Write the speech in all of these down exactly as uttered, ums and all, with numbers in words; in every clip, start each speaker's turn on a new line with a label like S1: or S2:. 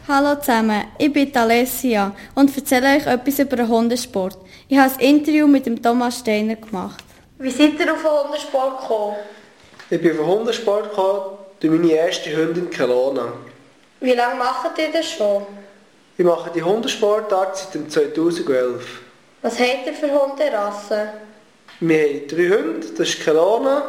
S1: Hallo zusammen, ich bin Alessia und erzähle euch etwas über den Hundesport. Ich habe ein Interview mit dem Thomas Steiner gemacht.
S2: Wie seid ihr auf den Hundesport gekommen?
S3: Ich bin auf den Hundesport gekommen durch meine erste Hündin Kelowna.
S2: Wie lange macht ihr das schon?
S3: Ich mache die Hundesportart seit dem zweitausendelf.
S2: Was habt ihr für Hunderassen?
S3: Wir haben drei Hunde, das ist Kelowna,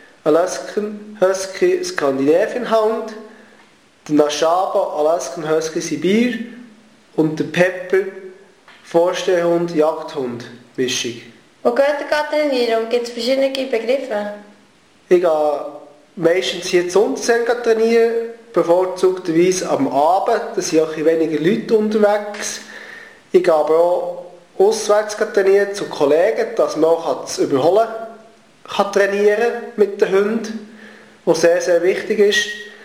S3: Alaskan Husky, Scandinavian Hound, der Nashaba, Alaskan Husky Sibir und der Pepper, Vorstehhund, Jagdhund, Mischung.
S2: Wo geht ihr trainieren und gibt es verschiedene Begriffe?
S3: Ich gehe meistens hier zu Unterseen trainieren, bevorzugterweise am Abend, da sind auch ein weniger Leute unterwegs. Ich gehe aber auch auswärts trainieren zu Kollegen, dass man auch das Überholen kann trainieren mit den Hunden, was sehr, sehr wichtig ist.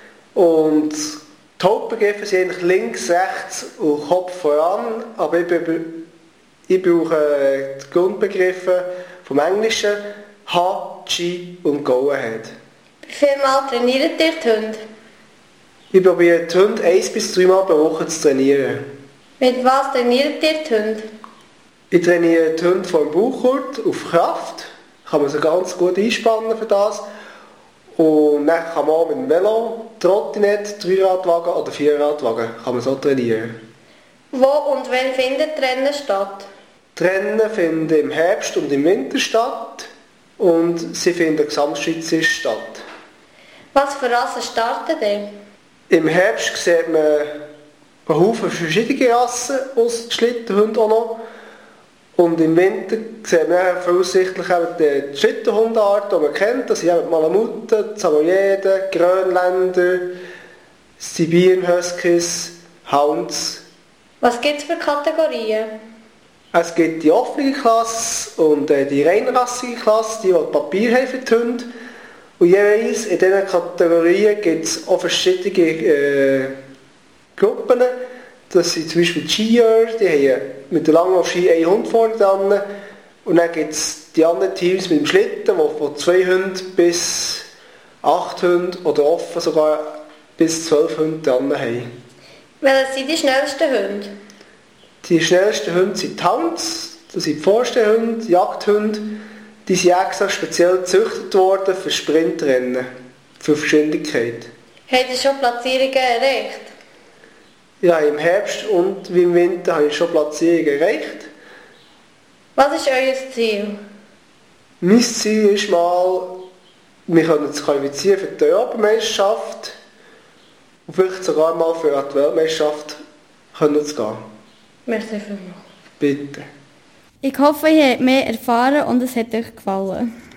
S3: Und die Hauptbegriffe sind eigentlich links, rechts und Kopf voran, aber ich, ich brauche die Grundbegriffe vom Englischen H, G und Go Ahead.
S2: Wie viel Mal trainiert ihr die Hunde?
S3: Ich probiere die Hunde ein bis drei Mal pro Woche zu trainieren.
S2: Mit was trainiert ihr die Hunde?
S3: Ich trainiere die Hunde vom Bauchgurt auf Kraft. Kann man sie ganz gut einspannen für das. Und dann kann man auch mit dem Velo, Trottinett, Dreiradwagen oder Vierradwagen kann man so trainieren.
S2: Wo und wann findet Rennen statt?
S3: Die Rennen finden im Herbst und im Winter statt. Und sie finden gesamtschweizerisch statt.
S2: Was für Rassen starten ihr?
S3: Im Herbst sieht man einen Haufen verschiedene Rassen aus Schlittenhunden auch noch. Und im Winter sieht man voraussichtlich die Schlittenhundarten, die man kennt. Das sind die Malamuten, Samoyeden, Grönländer, Sibirien Huskies, Hounds.
S2: Was gibt es für Kategorien?
S3: Es gibt die offene Klasse und die reinrassige Klasse, die, die Papier haben für die Hunde. Und jeweils in diesen Kategorien gibt es auch verschiedene äh, Gruppen. Das sind zum Beispiel Skier, die haben mit der Langlaufski einen Hund vorne dran. Und dann gibt es die anderen Teams mit dem Schlitten, die von zwei Hunden bis acht Hunde oder offen sogar bis zwölf Hunde dran haben.
S2: Welche sind die schnellsten Hunde?
S3: Die schnellsten Hunde sind die Hounds, das sind die Vorstehhunde, Jagdhunde. Die sind extra speziell gezüchtet worden für Sprintrennen, für Geschwindigkeit.
S2: Habt ihr schon Platzierungen erreicht?
S3: Ja, im Herbst und im Winter habe ich schon Platzierungen erreicht.
S2: Was ist euer Ziel?
S3: Mein Ziel ist mal, wir können uns qualifizieren für die Europameisterschaft und vielleicht sogar mal für die Weltmeisterschaft können zu gehen.
S2: Merci vielmals.
S3: Bitte.
S1: Ich hoffe, ihr habt mehr erfahren und es hat euch gefallen.